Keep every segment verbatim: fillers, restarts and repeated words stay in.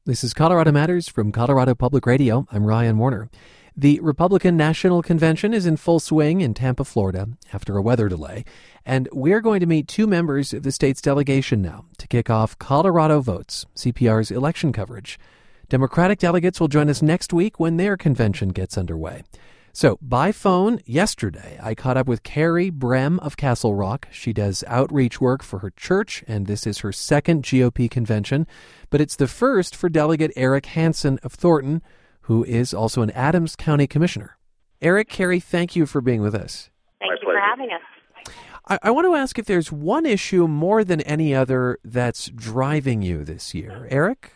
This is Colorado Matters from Colorado Public Radio. I'm Ryan Warner. The Republican National Convention is in full swing in Tampa, Florida, after a weather delay, and we're going to meet two members of the state's delegation now to kick off Colorado Votes, C P R's election coverage. Democratic delegates will join us next week when their convention gets underway. So, by phone, yesterday, I caught up with Carrie Brem of Castle Rock. She does outreach work for her church, and this is her second G O P convention. But it's the first for Delegate Eric Hansen of Thornton, who is also an Adams County Commissioner. Eric, Carrie, thank you for being with us. Thank My you pleasure. for having us. I, I want to ask if there's one issue more than any other that's driving you this year. Eric?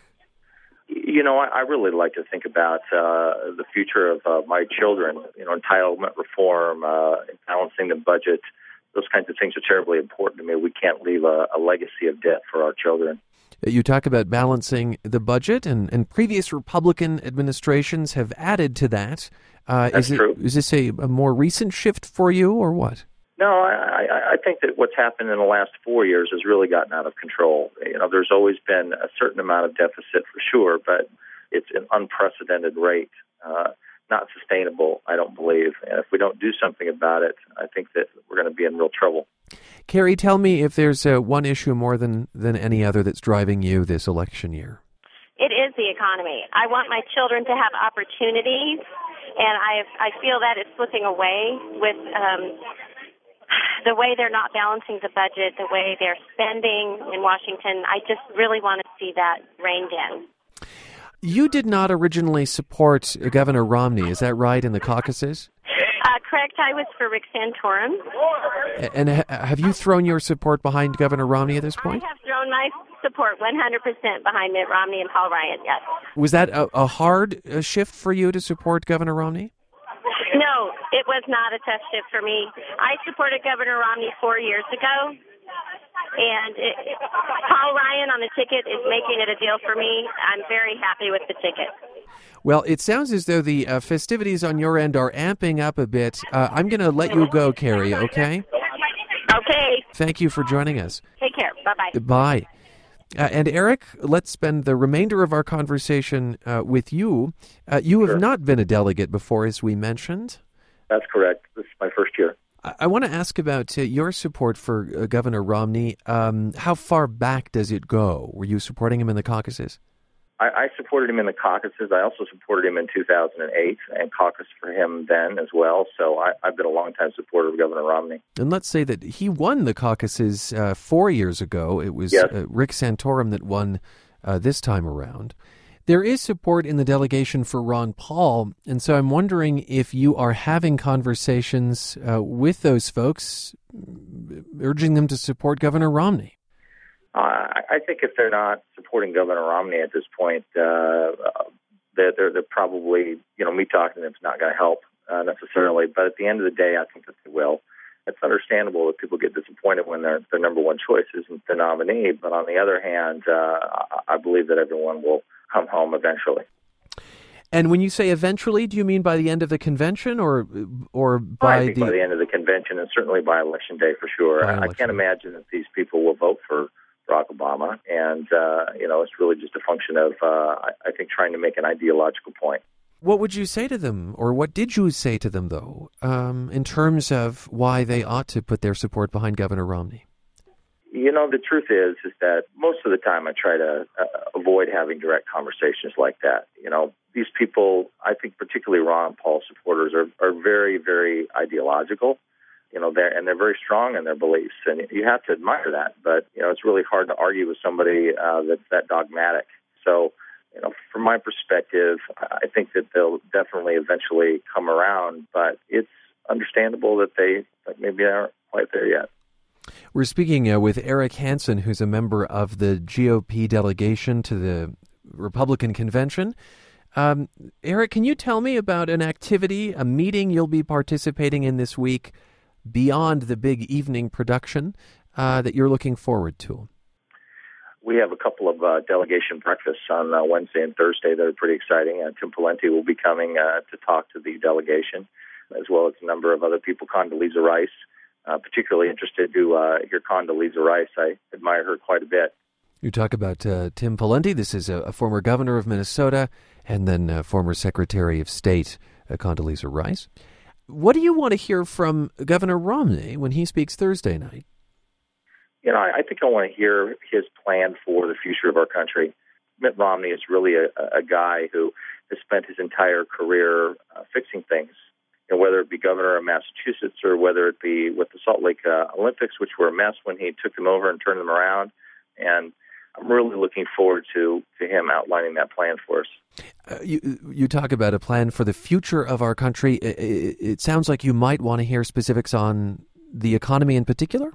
You know, I, I really like to think about uh, the future of uh, my children, you know, entitlement reform, uh, balancing the budget. Those kinds of things are terribly important to me. We can't leave a, a legacy of debt for our children. You talk about balancing the budget, and, and previous Republican administrations have added to that. Uh, That's is it, true. Is this a, a more recent shift for you, or what? No, I, I, I think that what's happened in the last four years has really gotten out of control. You know, there's always been a certain amount of deficit for sure, but it's an unprecedented rate, uh, not sustainable, I don't believe. And if we don't do something about it, I think that we're going to be in real trouble. Carrie, tell me if there's uh, one issue more than, than any other that's driving you this election year. It is the economy. I want my children to have opportunities, and I I feel that it's slipping away with um, the way they're not balancing the budget, the way they're spending in Washington. I just really want to see that reined in. You did not originally support Governor Romney, is that right, in the caucuses? Uh, correct. I was for Rick Santorum. And ha- have you thrown your support behind Governor Romney at this point? I have thrown my support one hundred percent behind Mitt Romney and Paul Ryan, yes. Was that a, a hard uh, shift for you to support Governor Romney? No, it was not a tough shift for me. I supported Governor Romney four years ago, and it, it, Paul Ryan on the ticket is making it a deal for me. I'm very happy with the ticket. Well, it sounds as though the uh, festivities on your end are amping up a bit. Uh, I'm going to let you go, Carrie, okay? Okay. Thank you for joining us. Take care. Bye-bye. Bye. Uh, and Eric, let's spend the remainder of our conversation uh, with you. Uh, you have Sure. not been a delegate before, as we mentioned. That's correct. This is my first year. I, I want to ask about uh, your support for uh, Governor Romney. Um, how far back does it go? Were you supporting him in the caucuses? I, I supported him in the caucuses. I also supported him in two thousand eight and caucused for him then as well. So I, I've been a longtime supporter of Governor Romney. And let's say that he won the caucuses uh, four years ago. It was Yes. uh, Rick Santorum that won uh, this time around. There is support in the delegation for Ron Paul, and so I'm wondering if you are having conversations uh, with those folks, urging them to support Governor Romney. Uh, I think if they're not supporting Governor Romney at this point, uh, they're, they're, they're probably, you know, me talking to them is not going to help uh, necessarily. But at the end of the day, I think that they will. It's understandable that people get disappointed when their their number one choice isn't the nominee. But on the other hand, uh, I believe that everyone will come home eventually. And when you say eventually, do you mean by the end of the convention, or or by I think the by the end of the convention, and certainly by Election Day for sure. By I election can't day. imagine that these people will vote for Barack Obama, and uh, you know, it's really just a function of, uh, I, I think, trying to make an ideological point. What would you say to them, or what did you say to them, though, um, in terms of why they ought to put their support behind Governor Romney? You know, the truth is, is that most of the time I try to uh, avoid having direct conversations like that. You know, these people, I think particularly Ron Paul supporters, are, are very, very ideological. You know, they're, and they're very strong in their beliefs, and you have to admire that. But, you know, it's really hard to argue with somebody uh, that's that dogmatic. So, you know, from my perspective, I think that they'll definitely eventually come around, but it's understandable that they that maybe aren't quite there yet. We're speaking uh, with Eric Hansen, who's a member of the G O P delegation to the Republican convention. Um, Eric, can you tell me about an activity, a meeting you'll be participating in this week beyond the big evening production uh, that you're looking forward to? We have a couple of uh, delegation breakfasts on uh, Wednesday and Thursday that are pretty exciting. Uh, Tim Pawlenty will be coming uh, to talk to the delegation, as well as a number of other people. Condoleezza Rice, uh, particularly interested to uh, hear Condoleezza Rice. I admire her quite a bit. You talk about uh, Tim Pawlenty. This is a, a former governor of Minnesota, and then uh, former Secretary of State uh, Condoleezza Rice. What do you want to hear from Governor Romney when he speaks Thursday night? You know, I, I think I want to hear his plan for the future of our country. Mitt Romney is really a, a guy who has spent his entire career uh, fixing things. You know, whether it be governor of Massachusetts or whether it be with the Salt Lake uh, Olympics, which were a mess when he took them over and turned them around. And I'm really looking forward to, to him outlining that plan for us. Uh, you you talk about a plan for the future of our country. It, it, it sounds like you might want to hear specifics on the economy in particular?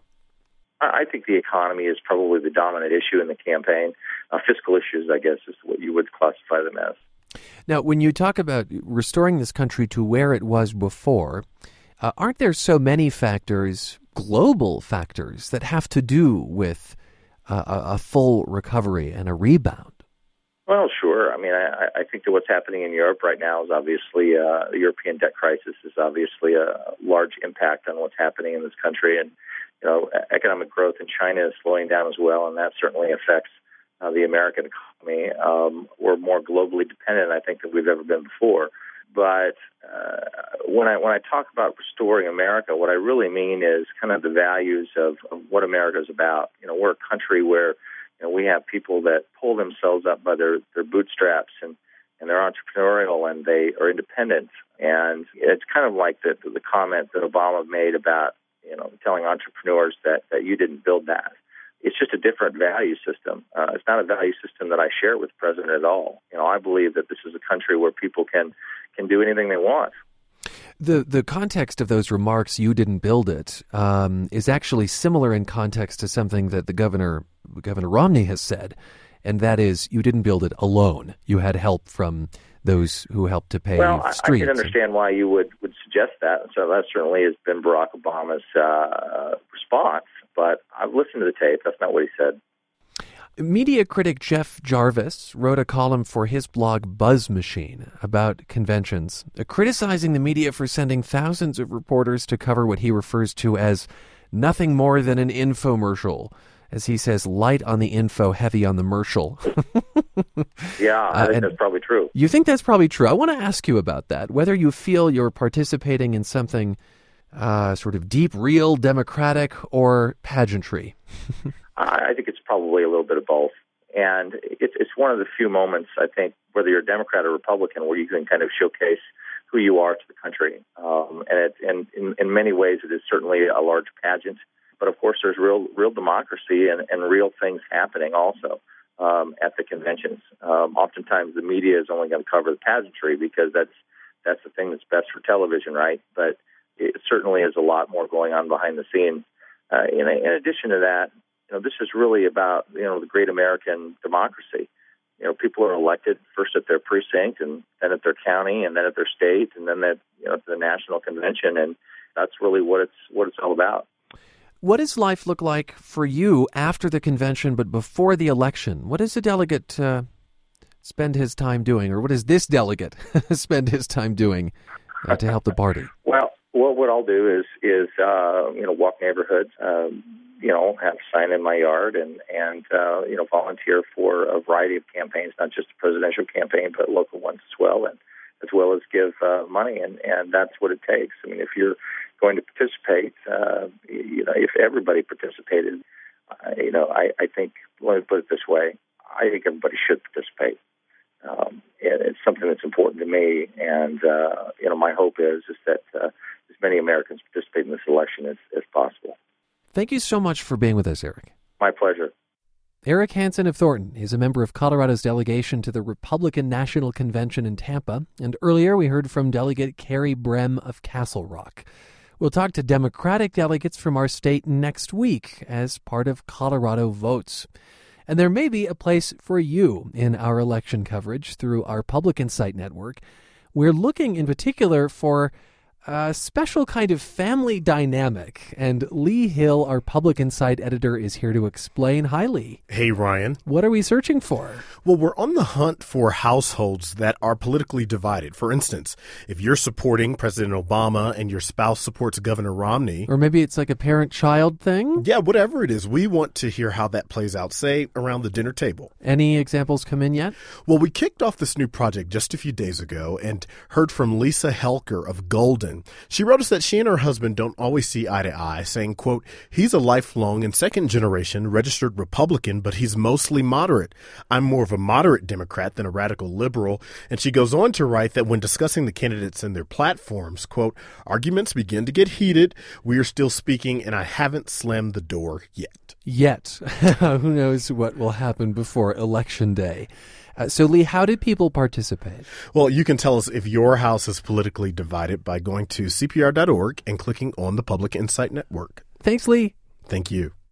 I think the economy is probably the dominant issue in the campaign. Uh, fiscal issues, I guess, is what you would classify them as. Now, when you talk about restoring this country to where it was before, uh, aren't there so many factors, global factors, that have to do with uh, a, a full recovery and a rebound? Well, sure. I mean, I, I think that what's happening in Europe right now is obviously uh, the European debt crisis is obviously a large impact on what's happening in this country. And, you know, economic growth in China is slowing down as well, and that certainly affects uh, the American economy. Um, we're more globally dependent, I think, than we've ever been before. But uh, when I when I talk about restoring America, what I really mean is kind of the values of, of what America is about. You know, we're a country where you know, we have people that pull themselves up by their, their bootstraps and, and they're entrepreneurial and they are independent. And it's kind of like the, the comment that Obama made about, you know, telling entrepreneurs that, that you didn't build that. It's just a different value system. Uh, it's not a value system that I share with the president at all. You know, I believe that this is a country where people can, can do anything they want. The the context of those remarks, "you didn't build it," um, is actually similar in context to something that the governor, Governor Romney has said, and that is, you didn't build it alone. You had help from those who helped to pave well, streets. I can understand why you would, would suggest that. So that certainly has been Barack Obama's uh, response, but I've listened to the tape. That's not what he said. Media critic Jeff Jarvis wrote a column for his blog Buzz Machine about conventions, uh, criticizing the media for sending thousands of reporters to cover what he refers to as nothing more than an infomercial. As he says, light on the info, heavy on the mercial. Yeah, I think uh, that's probably true. You think that's probably true? I want to ask you about that, whether you feel you're participating in something uh, sort of deep, real, democratic, or pageantry. I think it's probably a little bit of both. And it's it's one of the few moments, I think, whether you're a Democrat or Republican, where you can kind of showcase who you are to the country. Um, and it, and in, in many ways, it is certainly a large pageant. But, of course, there's real real democracy and, and real things happening also um, at the conventions. Um, oftentimes, the media is only going to cover the pageantry because that's that's the thing that's best for television, right? But it certainly is a lot more going on behind the scenes. Uh, in, in addition to that, you know, this is really about, you know, the great American democracy. You know, people are elected first at their precinct and then at their county and then at their state and then at, you know, to the national convention. And that's really what it's what it's all about. What does life look like for you after the convention but before the election? What does a delegate uh, spend his time doing, or what does this delegate spend his time doing uh, to help the party? Well, well, what I'll do is, is uh, you know, walk neighborhoods, um, you know, have a sign in my yard and, and uh, you know, volunteer for a variety of campaigns, not just the presidential campaign, but local ones as well, and as well as give uh, money. And, and that's what it takes. I mean, if you're going to participate, uh, you know, if everybody participated, uh, you know, I, I think, let me put it this way, I think everybody should participate. Um, and it's something that's important to me. And, uh, you know, my hope is, is that uh, as many Americans participate in this election as, as possible. Thank you so much for being with us, Eric. My pleasure. Eric Hansen of Thornton is a member of Colorado's delegation to the Republican National Convention in Tampa. And earlier we heard from Delegate Carrie Brem of Castle Rock. We'll talk to Democratic delegates from our state next week as part of Colorado Votes. And there may be a place for you in our election coverage through our Public Insight Network. We're looking in particular for a special kind of family dynamic. And Lee Hill, our Public Insight editor, is here to explain. Hi, Lee. Hey, Ryan. What are we searching for? Well, we're on the hunt for households that are politically divided. For instance, if you're supporting President Obama and your spouse supports Governor Romney. Or maybe it's like a parent-child thing? Yeah, whatever it is. We want to hear how that plays out, say, around the dinner table. Any examples come in yet? Well, we kicked off this new project just a few days ago and heard from Lisa Helker of Golden. She wrote us that she and her husband don't always see eye to eye, saying, quote, he's a lifelong and second generation registered Republican, but he's mostly moderate. I'm more of a moderate Democrat than a radical liberal. And she goes on to write that when discussing the candidates and their platforms, quote, arguments begin to get heated. We are still speaking, and I haven't slammed the door yet. Yet. Who knows what will happen before Election Day. Uh, so, Lee, how did people participate? Well, you can tell us if your house is politically divided by going to C P R dot org and clicking on the Public Insight Network. Thanks, Lee. Thank you.